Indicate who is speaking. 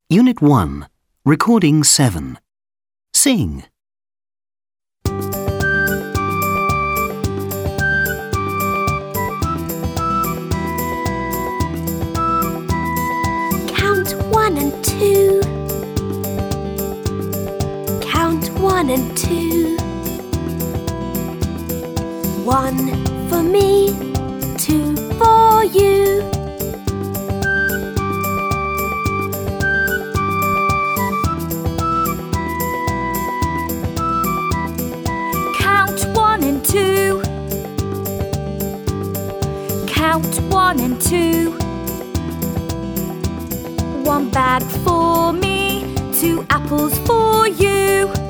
Speaker 1: Unit 1, Recording 7. Sing.
Speaker 2: Count 1 and 2. Count 1 and 2. 1 for me, 2 for you.
Speaker 3: Count 1 and 2. Count 1 and 2. 1 bag for me, 2 apples for you.